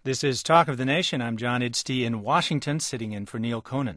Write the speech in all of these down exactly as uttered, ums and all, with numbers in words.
This is Talk of the Nation. I'm John Idstey in Washington, sitting in for Neil Conan.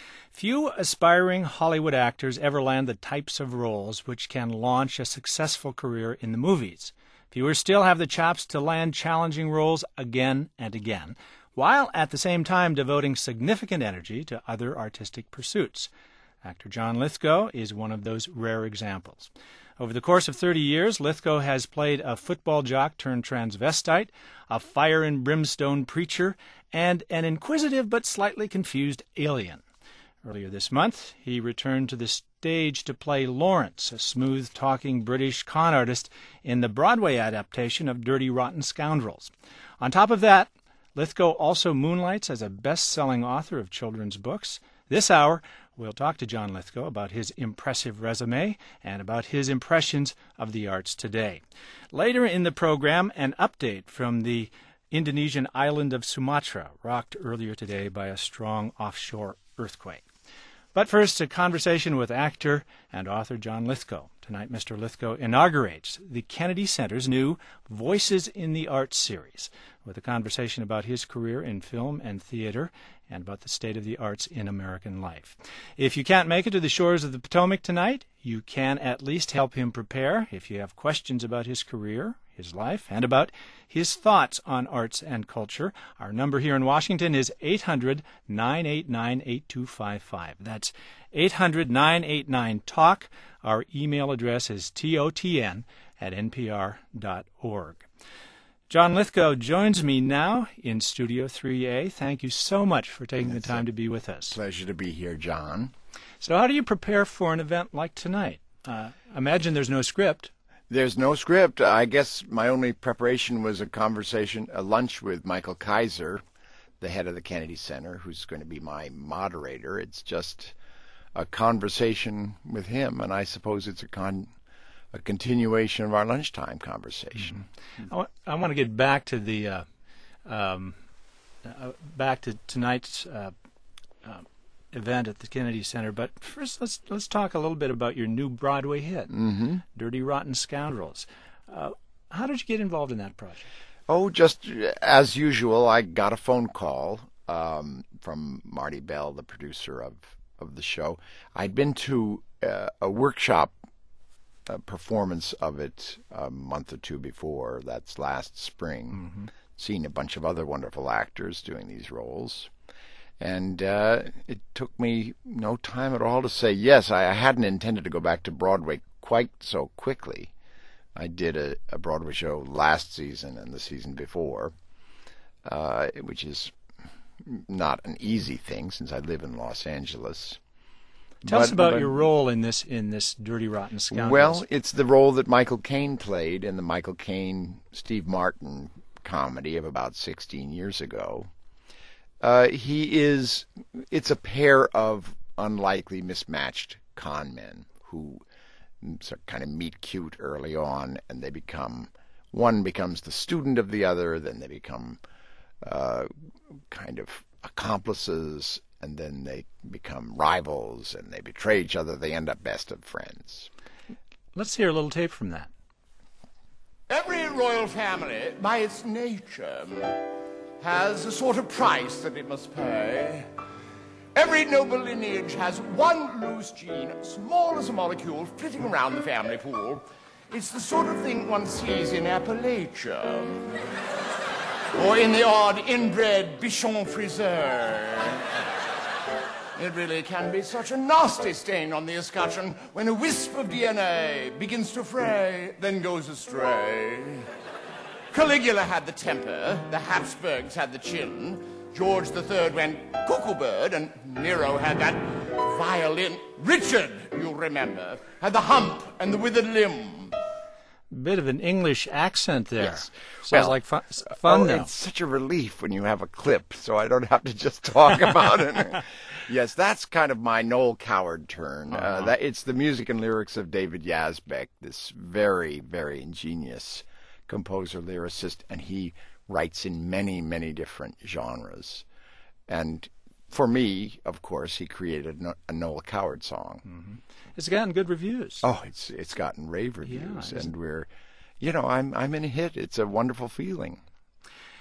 Few aspiring Hollywood actors ever land the types of roles which can launch a successful career in the movies. Fewer still have the chops to land challenging roles again and again, while at the same time devoting significant energy to other artistic pursuits. Actor John Lithgow is one of those rare examples. Over the course of thirty years, Lithgow has played a football jock turned transvestite, a fire and brimstone preacher, and an inquisitive but slightly confused alien. Earlier this month, he returned to the stage to play Lawrence, a smooth-talking British con artist, in the Broadway adaptation of Dirty Rotten Scoundrels. On top of that, Lithgow also moonlights as a best-selling author of children's books. This hour, we'll talk to John Lithgow about his impressive resume and about his impressions of the arts today. Later in the program, an update from the Indonesian island of Sumatra, rocked earlier today by a strong offshore earthquake. But first, a conversation with actor and author John Lithgow. Tonight, Mister Lithgow inaugurates the Kennedy Center's new Voices in the Arts series, with a conversation about his career in film and theater and about the state of the arts in American life. If you can't make it to the shores of the Potomac tonight, you can at least help him prepare if you have questions about his career, his life, and about his thoughts on arts and culture. Our number here in Washington is eight hundred, nine eight nine, eight two five five. That's eight hundred, nine eight nine, talk. Our email address is totn at npr dot org. John Lithgow joins me now in Studio three A. Thank you so much for taking It's the time to be with us. Pleasure to be here, John. So how do you prepare for an event like tonight? Uh, imagine there's no script. There's no script. I guess my only preparation was a conversation, a lunch with Michael Kaiser, the head of the Kennedy Center, who's going to be my moderator. It's just a conversation with him, and I suppose it's a con. a continuation of our lunchtime conversation. Mm-hmm. I, w- I want to get back to the uh, um, uh, back to tonight's uh, uh, event at the Kennedy Center, but first let's let's talk a little bit about your new Broadway hit, mm-hmm. Dirty Rotten Scoundrels. Uh, how did you get involved in that project? Oh, just as usual, I got a phone call um, from Marty Bell, the producer of, of the show. I'd been to uh, a workshop A performance of it a month or two before. That's last spring. Mm-hmm. Seen a bunch of other wonderful actors doing these roles. And uh, it took me no time at all to say yes. I, I hadn't intended to go back to Broadway quite so quickly. I did a, a Broadway show last season and the season before, uh, which is not an easy thing since I live in Los Angeles. Tell but, us about but, your role in this in this Dirty Rotten Scoundrels. Well, it's the role that Michael Caine played in the Michael Caine Steve Martin comedy of about sixteen years ago. Uh, he is, it's a pair of unlikely mismatched con men who sort of kind of meet cute early on, and they become, one becomes the student of the other, then they become uh, kind of accomplices, and then they become rivals, and they betray each other. They end up best of friends. Let's hear a little tape from that. Every royal family, by its nature, has a sort of price that it must pay. Every noble lineage has one loose gene, small as a molecule, flitting around the family pool. It's the sort of thing one sees in Appalachia, or in the odd inbred Bichon Friseur. It really can be such a nasty stain on the escutcheon when a wisp of D N A begins to fray, then goes astray. Caligula had the temper, the Habsburgs had the chin, George the Third went cuckoo bird, and Nero had that violin. Richard, you'll remember, had the hump and the withered limb. Bit of an English accent there. Yes. Sounds Well, like fun, fun oh, now. It's such a relief when you have a clip, so I don't have to just talk about it. Yes, that's kind of my Noel Coward turn. Uh-huh. Uh, that it's the music and lyrics of David Yazbek, this very, very ingenious composer, lyricist, and he writes in many, many different genres. And for me, of course, he created a Noel Coward song. Mm-hmm. It's gotten good reviews. Oh, it's it's gotten rave reviews, yeah, and we're, you know, I'm I'm in a hit. It's a wonderful feeling.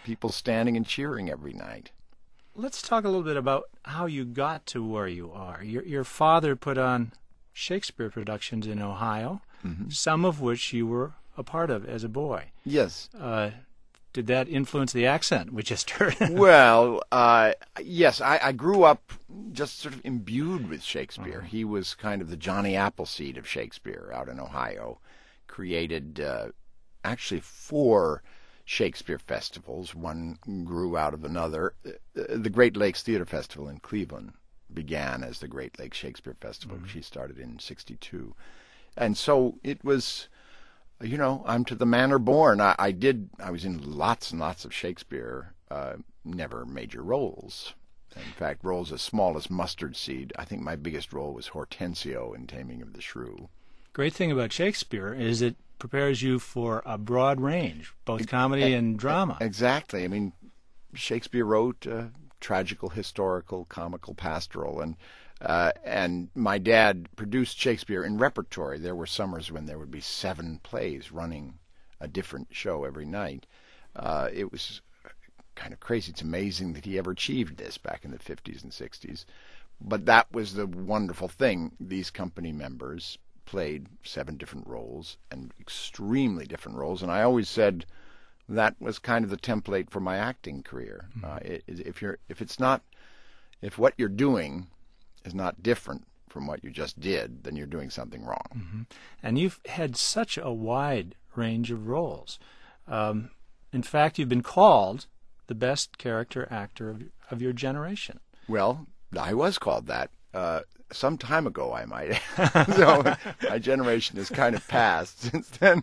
people standing and cheering every night. Let's talk a little bit about how you got to where you are. Your, your father put on Shakespeare productions in Ohio, mm-hmm. some of which you were a part of as a boy. Yes. Uh, did that influence the accent we just heard? Well, uh, yes, I, I grew up just sort of imbued with Shakespeare. Uh-huh. He was kind of the Johnny Appleseed of Shakespeare out in Ohio. Created uh, actually four Shakespeare festivals. One grew out of another. The Great Lakes Theater Festival in Cleveland began as the Great Lakes Shakespeare Festival, mm-hmm. which he started in sixty-two. And so it was, you know, I'm to the manner born. I, I did, I was in lots and lots of Shakespeare, uh, never major roles. In fact, roles as small as mustard seed. I think my biggest role was Hortensio in Taming of the Shrew. Great thing about Shakespeare is it prepares you for a broad range, both comedy and drama. Exactly. I mean, Shakespeare wrote uh, tragical, historical, comical, pastoral, and uh, and my dad produced Shakespeare in repertory. There were summers when there would be seven plays running a different show every night. Uh, it was kind of crazy. It's amazing that he ever achieved this back in the fifties and sixties. But that was the wonderful thing. These company members played seven different roles, and extremely different roles. And I always said that was kind of the template for my acting career. Mm-hmm. Uh, it, if you're, if it's not, if what you're doing is not different from what you just did, then you're doing something wrong. Mm-hmm. And you've had such a wide range of roles. Um, in fact, you've been called the best character actor of, of your generation. Well, I was called that. Uh, some time ago, I might. So my generation has kind of passed since then.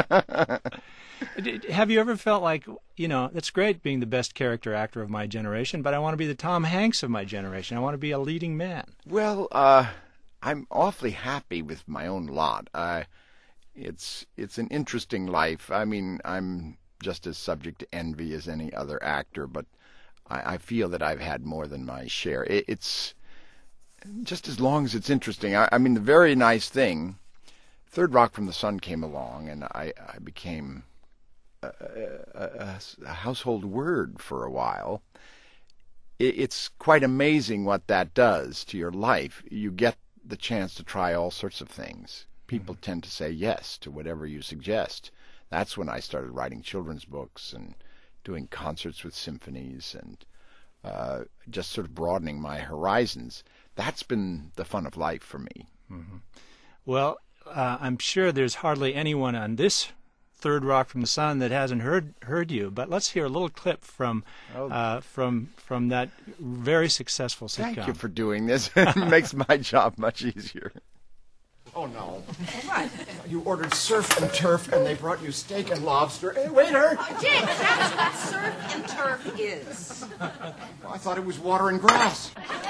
Have you ever felt like, you know, it's great being the best character actor of my generation, but I want to be the Tom Hanks of my generation. I want to be a leading man. Well, uh, I'm awfully happy with my own lot. Uh, it's it's an interesting life. I mean, I'm just as subject to envy as any other actor, but I, I feel that I've had more than my share. It, it's just as long as it's interesting. I, I mean, the very nice thing, Third Rock from the Sun came along, and I, I became a, a, a household word for a while. It, it's quite amazing what that does to your life. You get the chance to try all sorts of things. People mm-hmm. tend to say yes to whatever you suggest. That's when I started writing children's books and doing concerts with symphonies and uh, just sort of broadening my horizons. That's been the fun of life for me. Mm-hmm. Well, uh, I'm sure there's hardly anyone on this Third Rock from the Sun that hasn't heard heard you. But let's hear a little clip from oh. uh, from from that very successful sitcom. Thank you for doing this. It makes my job much easier. Oh, no. What? You ordered surf and turf, and they brought you steak and lobster. Hey, waiter! Uh, Jake, that's what surf and turf is. Well, I thought it was water and grass.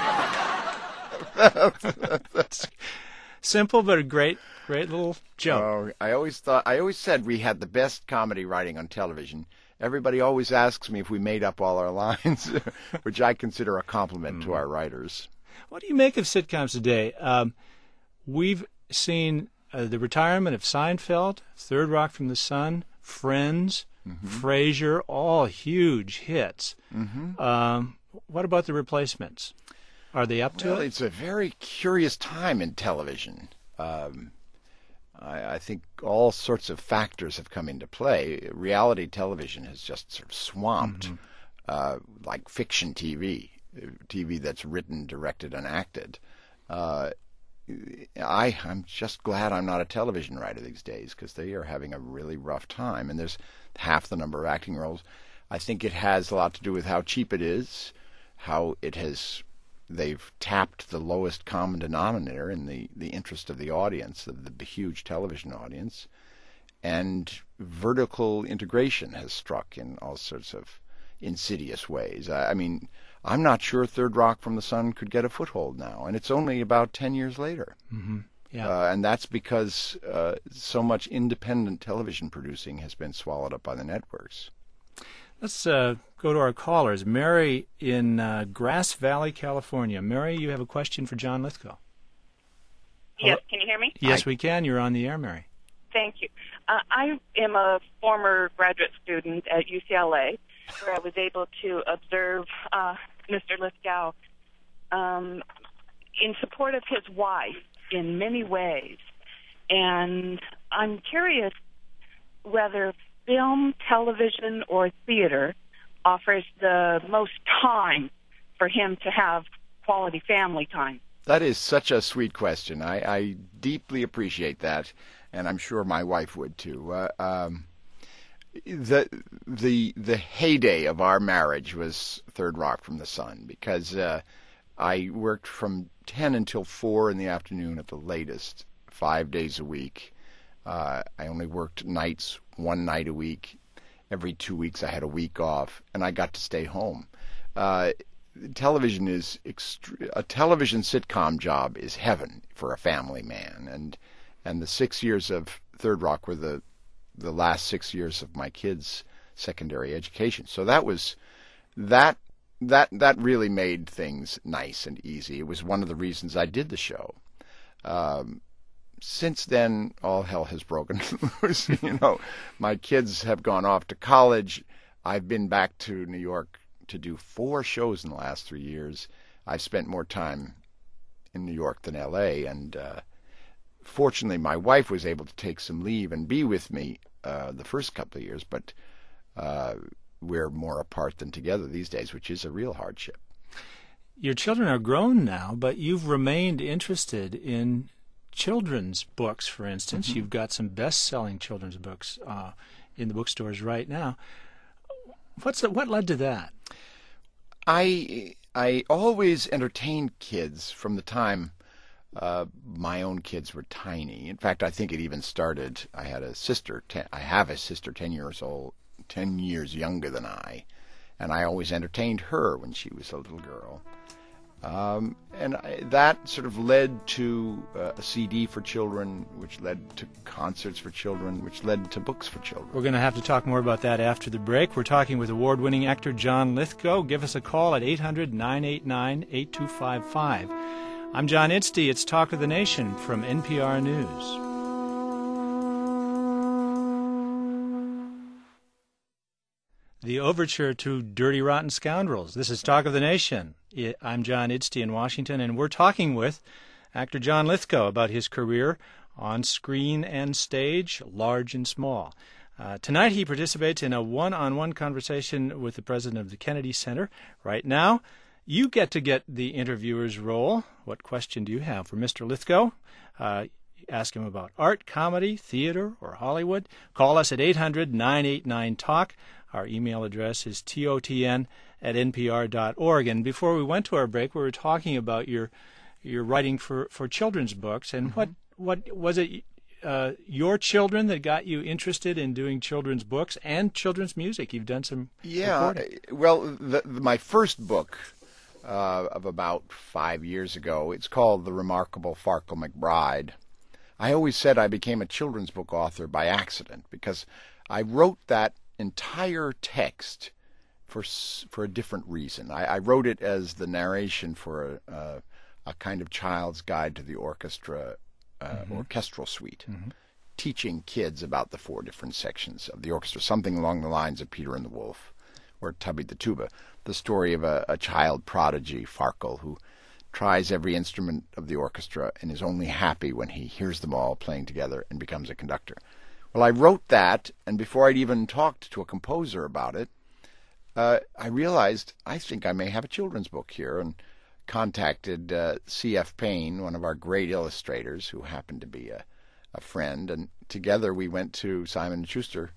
That's simple, but a great, great little joke. Oh, I always thought, I always said we had the best comedy writing on television. Everybody always asks me if we made up all our lines, which I consider a compliment mm. to our writers. What do you make of sitcoms today? Um, we've seen uh, the retirement of Seinfeld, Third Rock from the Sun, Friends, mm-hmm. Frasier, all huge hits. Mm-hmm. Um, what about the replacements? Are they up to well, it? It's a very curious time in television. Um, I, I think all sorts of factors have come into play. Reality television has just sort of swamped, mm-hmm. uh, like fiction T V, T V that's written, directed, and acted. Uh, I, I'm just glad I'm not a television writer these days because they are having a really rough time, and there's half the number of acting roles. I think it has a lot to do with how cheap it is, how it has, they've tapped the lowest common denominator in the, the interest of the audience, of the huge television audience, and vertical integration has struck in all sorts of insidious ways. I, I mean, I'm not sure Third Rock from the Sun could get a foothold now, and it's only about ten years later. Mm-hmm. Yeah. Uh, and that's because uh, so much independent television producing has been swallowed up by the networks. Let's uh, go to our callers. Mary in uh, Grass Valley, California. Mary, you have a question for John Lithgow. Yes, can you hear me? Yes, Hi. we can. You're on the air, Mary. Thank you. Uh, I am a former graduate student at U C L A, where I was able to observe uh, Mister Lithgow um, in support of his wife in many ways. And I'm curious whether film, television, or theater offers the most time for him to have quality family time. That is such a sweet question. I, I deeply appreciate that, and I'm sure my wife would too. Uh, um, the the the heyday of our marriage was Third Rock from the Sun, because uh, I worked from ten until four in the afternoon at the latest, five days a week. Uh, I only worked nights one night a week. Every two weeks I had a week off, and I got to stay home. Uh, television is extre- a television sitcom job is heaven for a family man, and and the six years of Third Rock were the the last six years of my kids' secondary education. So that was that that that really made things nice and easy. It was one of the reasons I did the show. Um, Since then, all hell has broken loose. You know, my kids have gone off to college. I've been back to New York to do four shows in the last three years. I've spent more time in New York than L A, and uh, fortunately, my wife was able to take some leave and be with me uh, the first couple of years, but uh, we're more apart than together these days, which is a real hardship. Your children are grown now, but you've remained interested in children's books, for instance. Mm-hmm. You've got some best-selling children's books uh, in the bookstores right now. What's the, what led to that? I I always entertained kids from the time uh, my own kids were tiny. In fact, I think it even started. I had a sister. Ten, I have a sister, ten years old, ten years younger than I, and I always entertained her when she was a little girl. Um, and I, that sort of led to uh, a C D for children, which led to concerts for children, which led to books for children. We're going to have to talk more about that after the break. We're talking with award-winning actor John Lithgow. Give us a call at eight hundred, nine eight nine, eight two five five. I'm John Idstey. It's Talk of the Nation from N P R News. The overture to Dirty Rotten Scoundrels. This is Talk of the Nation. I'm John Idstey in Washington, and we're talking with actor John Lithgow about his career on screen and stage, large and small. Uh, tonight he participates in a one-on-one conversation with the president of the Kennedy Center. Right now, you get to get the interviewer's role. What question do you have for Mister Lithgow? Uh, ask him about art, comedy, theater, or Hollywood. Call us at eight hundred, nine eight nine, talk. Our email address is totn at n p r dot org. And before we went to our break, we were talking about your your writing for, for children's books. And mm-hmm. what what was it uh, your children that got you interested in doing children's books and children's music? You've done some yeah. recording. Well, the, the, my first book uh, of about five years ago, it's called The Remarkable Farkle McBride. I always said I became a children's book author by accident because I wrote that entire text for for a different reason. I, I wrote it as the narration for a, a, a kind of child's guide to the orchestra, uh, mm-hmm. orchestral suite, mm-hmm. teaching kids about the four different sections of the orchestra, something along the lines of Peter and the Wolf or Tubby the Tuba, the story of a, a child prodigy, Farkle, who tries every instrument of the orchestra and is only happy when he hears them all playing together and becomes a conductor. Well, I wrote that, and before I'd even talked to a composer about it, uh, I realized I think I may have a children's book here, and contacted uh, C F Payne, one of our great illustrators, who happened to be a, a friend, and together we went to Simon and Schuster.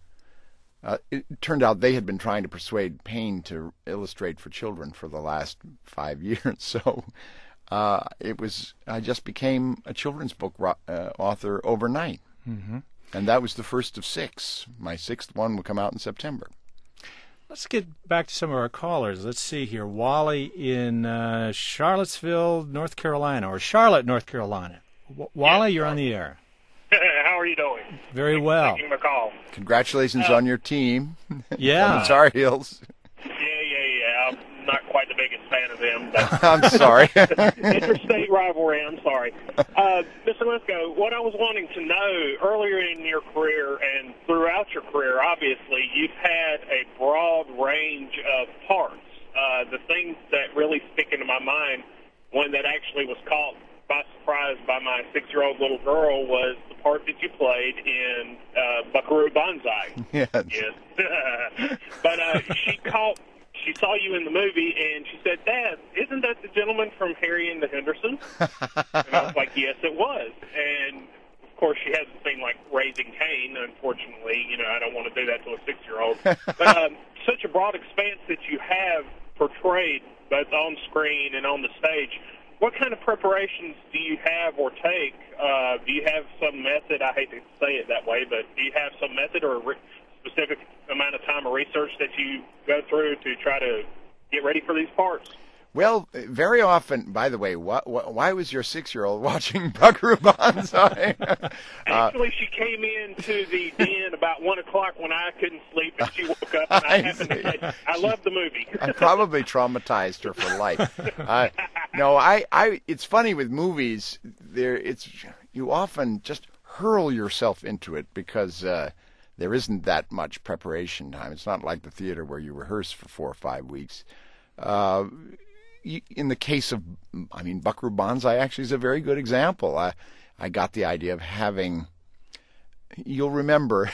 Uh, it turned out they had been trying to persuade Payne to illustrate for children for the last five years, so uh, it was I just became a children's book uh, author overnight. Mm-hmm. And that was the first of six. My sixth one will come out in September. Let's get back to some of our callers. Let's see here. Wally in uh, Charlottesville, North Carolina, or Charlotte, North Carolina. W- Wally, you're on the air. How are you doing? Very well. Taking my call. Congratulations uh, on your team. Yeah. On the Tar Heels. Yeah, yeah, yeah. I'm not quite the biggest fan of them. But I'm sorry. interstate rivalry, I'm sorry. Uh, Mister Lithgow, what I was wanting to know, earlier in your career and throughout your career, obviously, you've had a broad range of parts. Uh, the things that really stick into my mind, one that actually was caught by surprise by my six-year-old little girl, was the part that you played in uh, Buckaroo Banzai. Yes. Yes. But uh, she caught, she saw you in the movie, and she said, "Dad, isn't that the gentleman from Harry and the Hendersons?" And I was like, "Yes, it was." And of course, she hasn't seen like Raising Cain. Unfortunately, you know, I don't want to do that to a six-year-old. But um, such a broad expanse that you have portrayed both on screen and on the stage. What kind of preparations do you have or take? Uh, do you have some method? I hate to say it that way, but do you have some method or a re- specific amount of time or research that you go through to try to get ready for these parts? Well, very often, by the way, wh- wh- why was your six-year-old watching Buckaroo Banzai? uh, Actually, she came into the den about one o'clock when I couldn't sleep, and she woke up, and I, I happened to see. say, I love the movie. I probably traumatized her for life. Uh, no, I, I. It's funny with movies. There, it's you often just hurl yourself into it because uh, there isn't that much preparation time. It's not like the theater where you rehearse for four or five weeks. Uh, in the case of, I mean, Buckaroo Banzai actually is a very good example. I, I got the idea of having. You'll remember,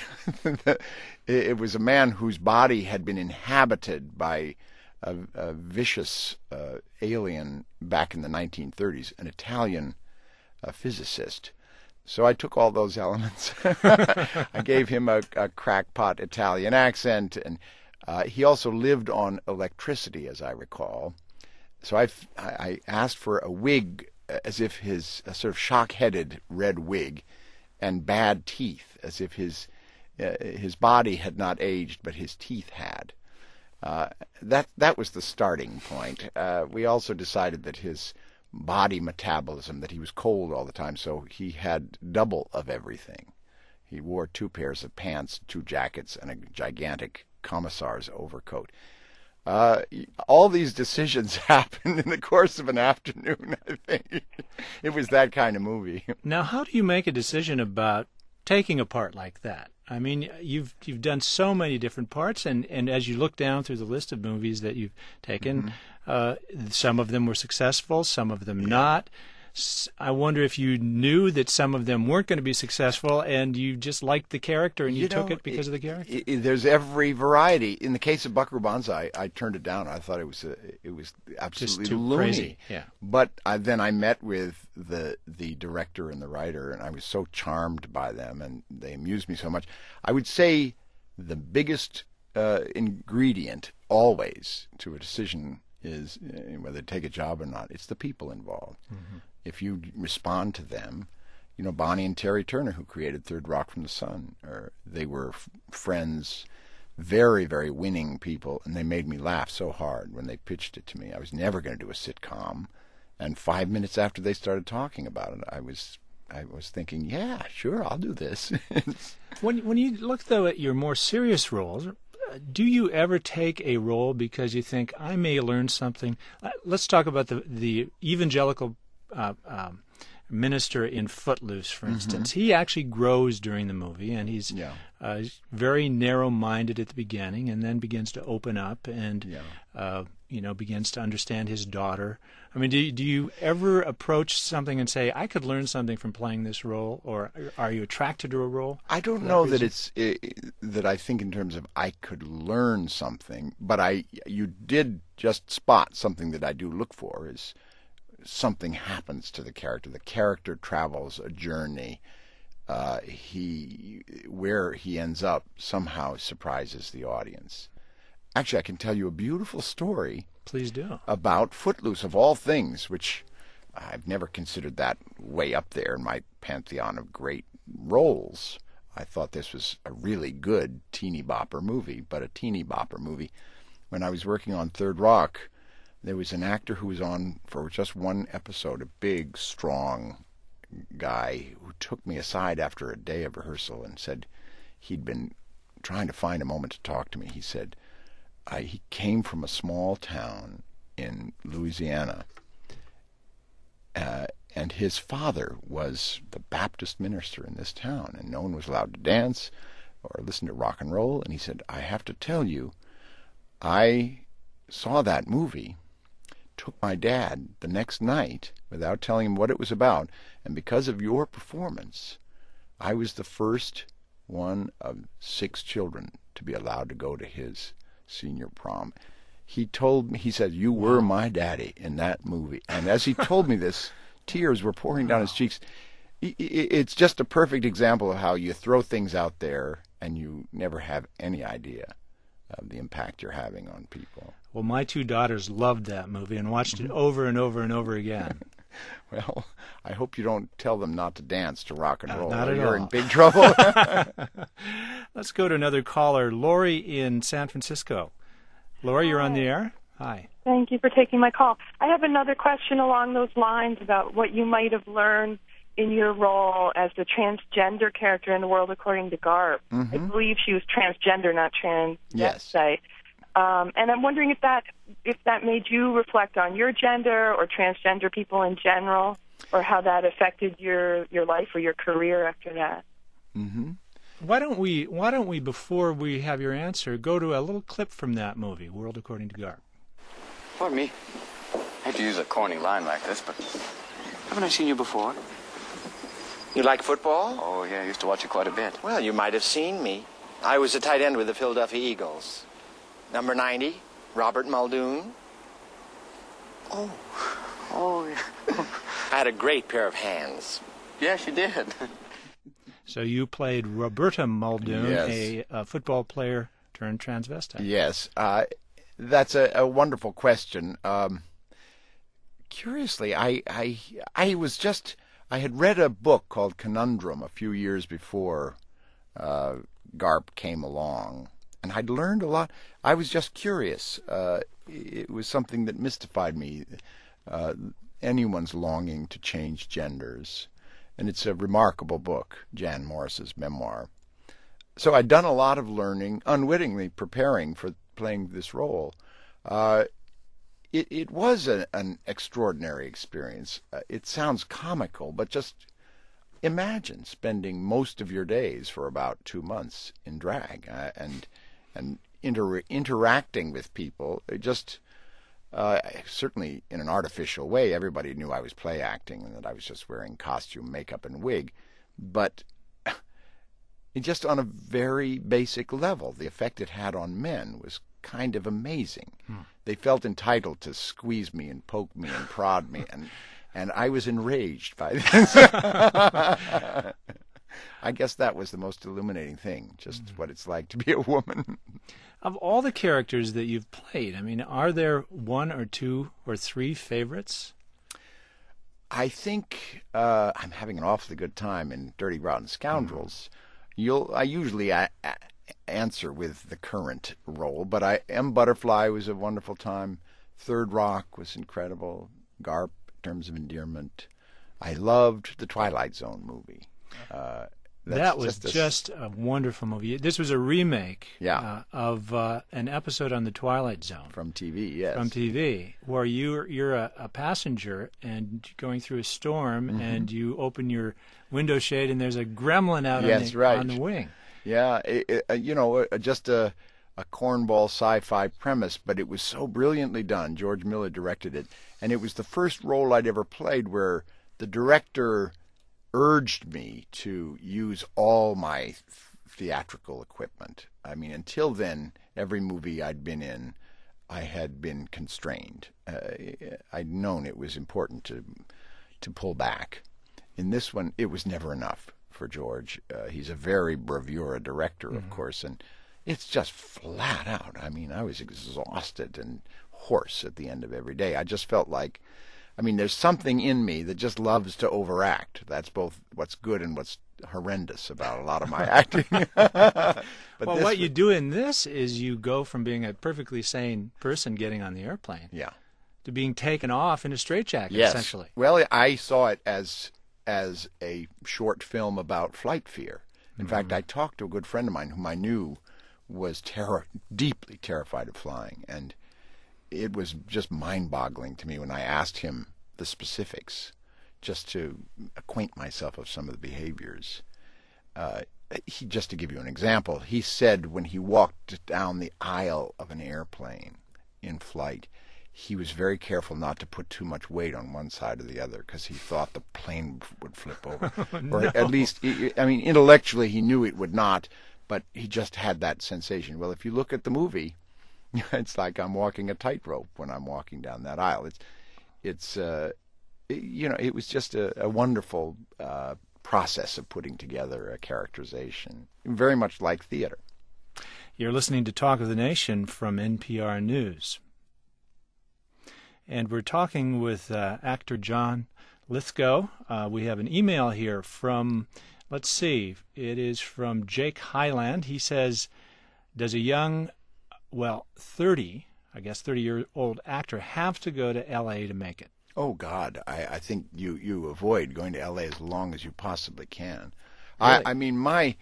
it was a man whose body had been inhabited by a, a vicious uh, alien back in the nineteen thirties, an Italian uh, physicist. So I took all those elements. I gave him a, a crackpot Italian accent, and uh, he also lived on electricity, as I recall. So I, I asked for a wig, as if his a sort of shock-headed red wig, and bad teeth, as if his uh, his body had not aged, but his teeth had. Uh, that that was the starting point. Uh, we also decided that his body metabolism, that he was cold all the time, so he had double of everything. He wore two pairs of pants, two jackets, and a gigantic commissar's overcoat. Uh, all these decisions happened in the course of an afternoon, I think. It was that kind of movie. Now, how do you make a decision about taking a part like that? I mean, you've you've done so many different parts, and, and as you look down through the list of movies that you've taken, mm-hmm. uh, some of them were successful, some of them yeah. not. I wonder if you knew that some of them weren't going to be successful, and you just liked the character and you, you know, took it because it, of the character. It, it, there's every variety. In the case of Buckaroo Banzai, I turned it down. I thought it was a, it was absolutely just too loony. Crazy. Yeah. But I, then I met with the the director and the writer, and I was so charmed by them, and they amused me so much. I would say the biggest uh, ingredient always to a decision is uh, whether to take a job or not. It's the people involved. Mm-hmm. If you respond to them, you know, Bonnie and Terry Turner, who created Third Rock from the Sun, or they were f- friends, very, very winning people, and they made me laugh so hard when they pitched it to me. I was never going to do a sitcom, and five minutes after they started talking about it, I was, I was thinking, yeah, sure, I'll do this. when when you look though at your more serious roles, do you ever take a role because you think I may learn something? Let's talk about the the evangelical. Uh, um, minister in Footloose, for instance. Mm-hmm. He actually grows during the movie, and he's yeah. uh, very narrow-minded at the beginning, and then begins to open up and yeah. uh, you know begins to understand his daughter. I mean, do you, do you ever approach something and say, "I could learn something from playing this role," or are you attracted to a role? I don't know that it's it, that I think in terms of I could learn something, but I you did just spot something that I do look for is. Something happens to the character. The character travels a journey. Uh, he, where he ends up somehow surprises the audience. Actually, I can tell you a beautiful story. Please do. About Footloose, of all things, which I've never considered that way up there in my pantheon of great roles. I thought this was a really good teeny bopper movie, but a teeny bopper movie. When I was working on Third Rock, there was an actor who was on for just one episode, a big, strong guy who took me aside after a day of rehearsal and said he'd been trying to find a moment to talk to me. He said I, he came from a small town in Louisiana. Uh, and his father was the Baptist minister in this town, and no one was allowed to dance or listen to rock and roll. And he said, I have to tell you, I saw that movie, took my dad the next night without telling him what it was about, and because of your performance, I was the first one of six children to be allowed to go to his senior prom. He told me, he said, you were my daddy in that movie. And as he told me this, tears were pouring down his cheeks. It's just a perfect example of how you throw things out there and you never have any idea of the impact you're having on people. Well, my two daughters loved that movie and watched it over and over and over again. Well, I hope you don't tell them not to dance to rock and roll. Uh, not at You're all. in big trouble. Let's go to another caller, Lori in San Francisco. Lori, you're on the air. Hi. Thank you for taking my call. I have another question along those lines about what you might have learned in your role as the transgender character in The World According to Garp. Mm-hmm. I believe she was transgender, not trans. Yes. Um, and I'm wondering if that if that made you reflect on your gender or transgender people in general, or how that affected your, your life or your career after that. Mm-hmm. Why don't we, why don't we, before we have your answer, go to a little clip from that movie, World According to Garp. Pardon me. I hate to use a corny line like this, but haven't I seen you before? You like football? Oh, yeah, I used to watch it quite a bit. Well, you might have seen me. I was a tight end with the Philadelphia Eagles. Number ninety, Robert Muldoon. Oh, oh, yeah. I had a great pair of hands. Yes, you did. So you played Roberta Muldoon, Yes. a, a football player turned transvestite. Yes, uh, that's a, a wonderful question. Um, curiously, I, I I was just I had read a book called Conundrum a few years before uh, Garp came along, and I'd learned a lot. I was just curious. Uh, it was something that mystified me. Uh, anyone's longing to change genders. And it's a remarkable book, Jan Morris's memoir. So I'd done a lot of learning, unwittingly preparing for playing this role. Uh, it, it was a, an extraordinary experience. Uh, it sounds comical, but just imagine spending most of your days for about two months in drag uh, and and inter- interacting with people. It just Uh, certainly in an artificial way. Everybody knew I was play acting and that I was just wearing costume, makeup, and wig. But just on a very basic level, the effect it had on men was kind of amazing. Hmm. They felt entitled to squeeze me and poke me and prod me, and, and I was enraged by this. I guess that was the most illuminating thing, just mm-hmm. what it's like to be a woman. Of all the characters that you've played, I mean, are there one or two or three favorites? I think uh, I'm having an awfully good time in Dirty Rotten Scoundrels. Mm-hmm. You'll, I usually a- a- answer with the current role, but I M. Butterfly was a wonderful time. Third Rock was incredible. Garp, in terms of endearment. I loved the Twilight Zone movie. Uh, That's that was just a, just a wonderful movie. This was a remake yeah. uh, of uh, an episode on the Twilight Zone. From T V, yes. From T V, where you're, you're a, a passenger and going through a storm, mm-hmm. and you open your window shade and there's a gremlin out yes, on, the, right. on the wing. Yeah, it, it, you know, uh, just a, a cornball sci-fi premise, but it was so brilliantly done. George Miller directed it, and it was the first role I'd ever played where the director urged me to use all my theatrical equipment. I mean, until then, every movie I'd been in, I had been constrained. Uh, I'd known it was important to to pull back. In this one, it was never enough for George. Uh, he's a very bravura director, of mm-hmm. course, and it's just flat out. I mean, I was exhausted and hoarse at the end of every day. I just felt like I mean, there's something in me that just loves to overact. That's both what's good and what's horrendous about a lot of my acting. but well, what you do in this is you go from being a perfectly sane person getting on the airplane yeah. to being taken off in a straitjacket, yes. essentially. Well, I saw it as as a short film about flight fear. In mm-hmm. fact, I talked to a good friend of mine whom I knew was terror, deeply terrified of flying, and it was just mind-boggling to me when I asked him the specifics, just to acquaint myself of some of the behaviors. Uh, he, just to give you an example, he said when he walked down the aisle of an airplane in flight, he was very careful not to put too much weight on one side or the other because he thought the plane would flip over. Oh, no. Or at least, I mean, intellectually he knew it would not, but he just had that sensation. Well, if you look at the movie, it's like I'm walking a tightrope when I'm walking down that aisle. It's, it's, uh, it, you know, it was just a, a wonderful uh, process of putting together a characterization, very much like theater. You're listening to Talk of the Nation from N P R News. And we're talking with uh, actor John Lithgow. Uh, we have an email here from, let's see, it is from Jake Highland. He says, does a young, well, thirty, I guess thirty-year-old actor have to go to L A to make it? Oh, God, I, I think you, you avoid going to L A as long as you possibly can. Really? I, I mean, my...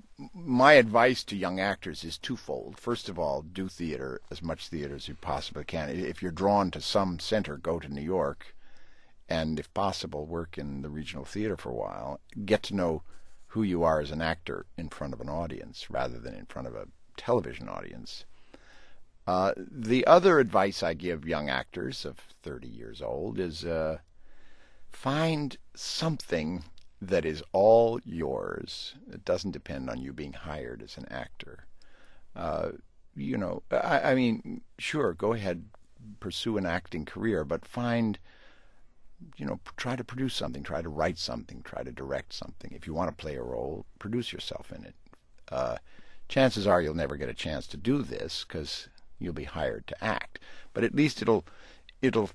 My advice to young actors is twofold. First of all, do theater, as much theater as you possibly can. If you're drawn to some center, go to New York, and if possible, work in the regional theater for a while. Get to know who you are as an actor in front of an audience rather than in front of a television audience. Uh, the other advice I give young actors of thirty years old is uh, find something that is all yours. It doesn't depend on you being hired as an actor. Uh, you know, I, I mean, sure, go ahead, pursue an acting career, but find, you know, try to produce something, try to write something, try to direct something. If you want to play a role, produce yourself in it. Uh, chances are you'll never get a chance to do this because you'll be hired to act, but at least it'll, it'll,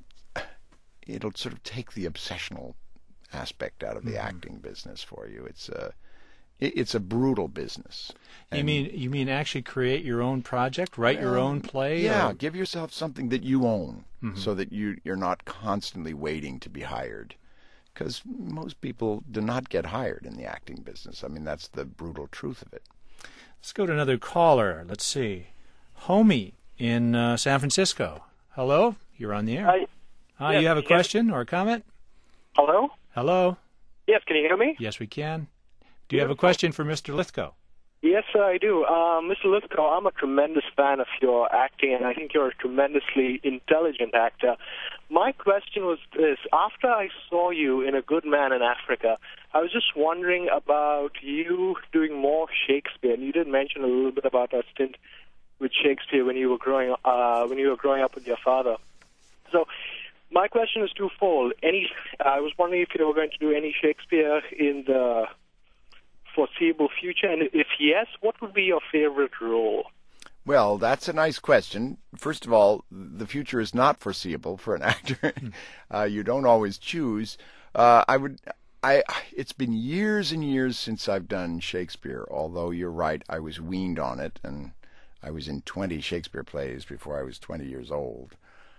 it'll sort of take the obsessional aspect out of the mm-hmm. acting business for you. It's a it, it's a brutal business. You and mean you mean actually create your own project, write well, your own play? Yeah, or? give yourself something that you own, mm-hmm. so that you you're not constantly waiting to be hired. Because most people do not get hired in the acting business. I mean, that's the brutal truth of it. Let's go to another caller. Let's see, Homie in uh, San Francisco. Hello, you're on the air. Hi. Hi, yes, you have a question yes. or a comment? Hello? Hello? Yes, can you hear me? Yes, we can. Do you have a question for Mister Lithgow? Yes, sir, I do. Uh, Mister Lithgow, I'm a tremendous fan of your acting, and I think you're a tremendously intelligent actor. My question was this. After I saw you in A Good Man in Africa, I was just wondering about you doing more Shakespeare. And you did mention a little bit about that stint with Shakespeare when you were growing, uh, when you were growing up with your father. So my question is twofold. Any, I was wondering if you were going to do any Shakespeare in the foreseeable future, and if yes, what would be your favorite role? Well, that's a nice question. First of all, the future is not foreseeable for an actor. uh, you don't always choose. Uh, I would. I. It's been years and years since I've done Shakespeare. Although you're right, I was weaned on it, and I was in twenty Shakespeare plays before I was twenty years old.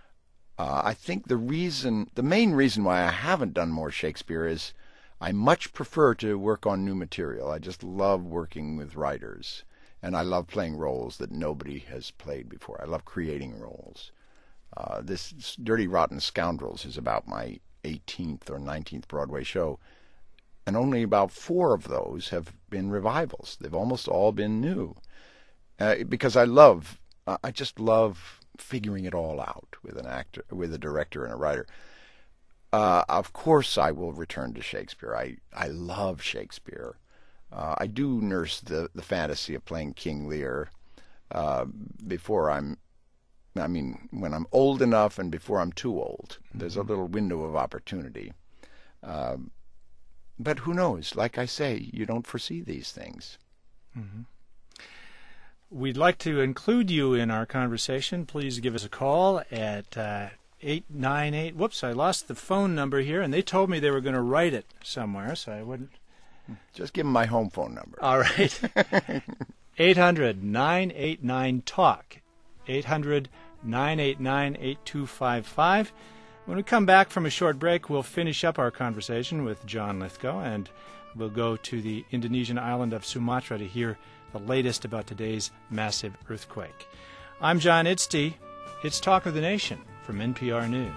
Uh, I think the reason, the main reason why I haven't done more Shakespeare is I much prefer to work on new material. I just love working with writers, and I love playing roles that nobody has played before. I love creating roles. Uh, this Dirty Rotten Scoundrels is about my eighteenth or nineteenth Broadway show, and only about four of those have been revivals. They've almost all been new, uh, because I love, uh, I just love figuring it all out with an actor, with a director and a writer. Uh, of course, I will return to Shakespeare. I, I love Shakespeare. Uh, I do nurse the, the fantasy of playing King Lear uh, before I'm, I mean, when I'm old enough and before I'm too old. Mm-hmm. There's a little window of opportunity. Um, but who knows? Like I say, you don't foresee these things. Mm-hmm. We'd like to include you in our conversation. Please give us a call at uh, eight nine eight. Whoops, I lost the phone number here, and they told me they were going to write it somewhere, so I wouldn't. Just give them my home phone number. All right. eight hundred nine eight nine talk. eight hundred nine eight nine eight two five five. When we come back from a short break, we'll finish up our conversation with John Lithgow, and we'll go to the Indonesian island of Sumatra to hear the latest about today's massive earthquake. I'm John Itzty. It's Talk of the Nation from N P R News.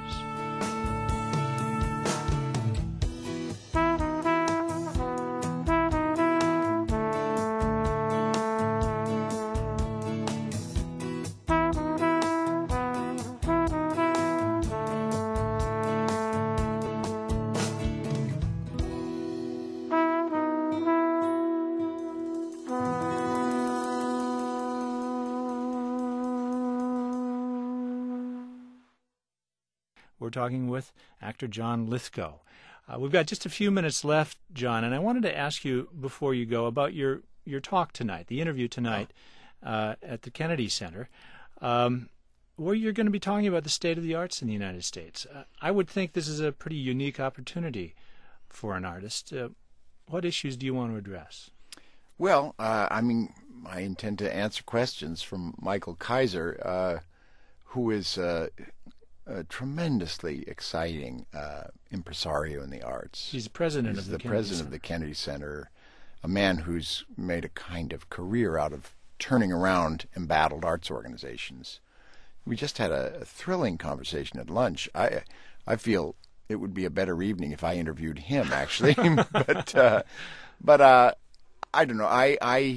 We're talking with actor John Lithgow. Uh, we've got just a few minutes left, John, and I wanted to ask you before you go about your, your talk tonight, the interview tonight uh, at the Kennedy Center, um, where you're going to be talking about the state of the arts in the United States. Uh, I would think this is a pretty unique opportunity for an artist. Uh, what issues do you want to address? Well, uh, I mean, I intend to answer questions from Michael Kaiser, uh, who is uh, a tremendously exciting uh, impresario in the arts. He's the president He's of the, the Kennedy president Center. of the Kennedy Center, a man who's made a kind of career out of turning around embattled arts organizations. We just had a, a thrilling conversation at lunch. I I feel it would be a better evening if I interviewed him, actually. but uh, but uh, I don't know. I I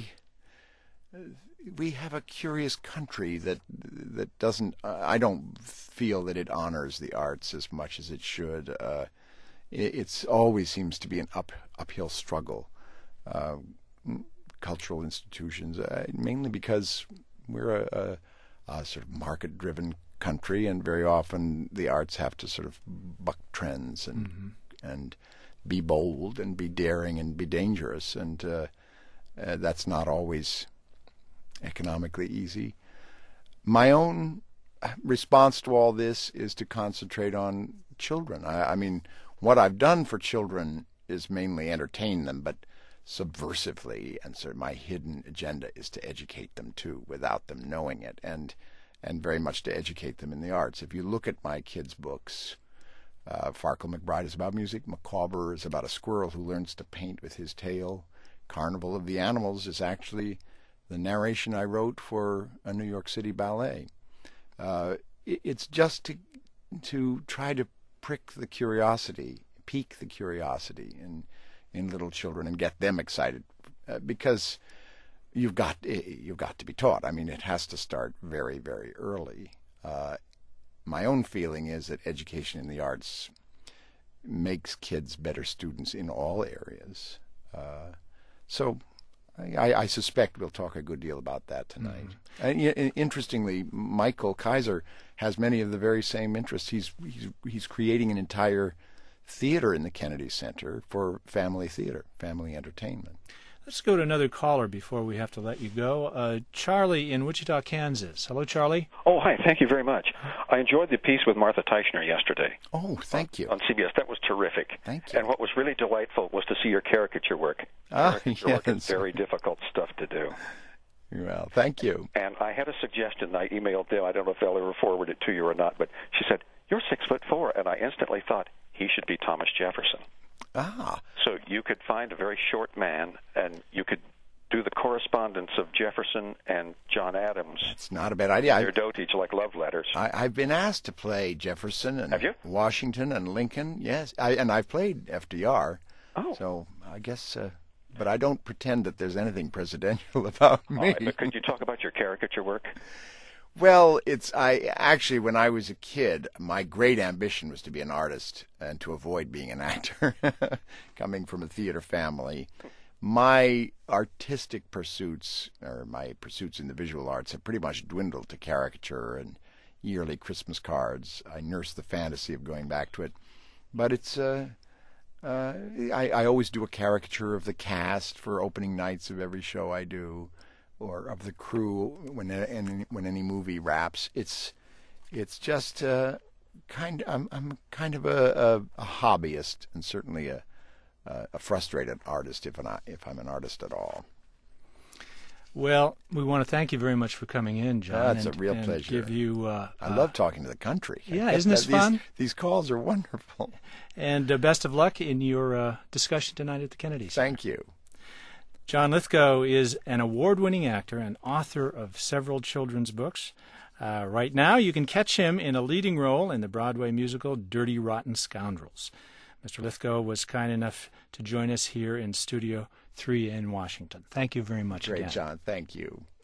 we have a curious country that that doesn't. Uh, I don't feel that it honors the arts as much as it should. Uh, it it's always seems to be an up uphill struggle. Uh, cultural institutions, uh, mainly because we're a, a Uh, sort of market-driven country, and very often the arts have to sort of buck trends and mm-hmm. and be bold and be daring and be dangerous, and uh, uh, that's not always economically easy. My own response to all this is to concentrate on children. I, I mean, what I've done for children is mainly entertain them, but subversively, and so my hidden agenda is to educate them too, without them knowing it, and and very much to educate them in the arts. If you look at my kids' books, uh, Farkle McBride is about music, Macabre is about a squirrel who learns to paint with his tail, Carnival of the Animals is actually the narration I wrote for a New York City ballet. Uh, it, it's just to to try to prick the curiosity, pique the curiosity in in little children and get them excited, uh, because you've got you've got to be taught. I mean, it has to start very, very early. Uh, my own feeling is that education in the arts makes kids better students in all areas. Uh, so I, I suspect we'll talk a good deal about that tonight. Mm-hmm. And interestingly, Michael Kaiser has many of the very same interests. He's he's he's creating an entire theater in the Kennedy Center for family theater, family entertainment. Let's go to another caller before we have to let you go. Uh, Charlie in Wichita, Kansas. Hello, Charlie. Oh, hi. Thank you very much. I enjoyed the piece with Martha Teichner yesterday. Oh, thank you. On C B S. That was terrific. Thank you. And what was really delightful was to see your caricature work. Ah, caricature yes. work is very difficult stuff to do. Well, thank you. And I had a suggestion. I emailed them. I don't know if they'll ever forward it to you or not, but she said, "You're six foot four," and I instantly thought, he should be Thomas Jefferson. Ah. So you could find a very short man, and you could do the correspondence of Jefferson and John Adams. It's not a bad idea. Their dotage like love letters. I, I've been asked to play Jefferson and Have you? Washington and Lincoln. Yes, I, and I've played F D R. Oh. So I guess, uh, but I don't pretend that there's anything presidential about me. All right, but could you talk about your caricature work? Well, it's I actually when I was a kid, my great ambition was to be an artist and to avoid being an actor. Coming from a theater family, my artistic pursuits or my pursuits in the visual arts have pretty much dwindled to caricature and yearly Christmas cards. I nurse the fantasy of going back to it, but it's uh, uh, I, I always do a caricature of the cast for opening nights of every show I do, or of the crew when any, when any movie wraps. It's it's just uh, kind. I'm I'm kind of a, a, a hobbyist, and certainly a a frustrated artist if I'm if I'm an artist at all. Well, we want to thank you very much for coming in, John. That's and, a real and pleasure. Give you. Uh, I love talking to the country. Yeah, isn't this fun? These, these calls are wonderful. And uh, best of luck in your uh, discussion tonight at the Kennedy Center. Thank you. John Lithgow is an award-winning actor and author of several children's books. Uh, right now, you can catch him in a leading role in the Broadway musical Dirty Rotten Scoundrels. Mister Lithgow was kind enough to join us here in Studio three in Washington. Thank you very much Great, again. John. Thank you.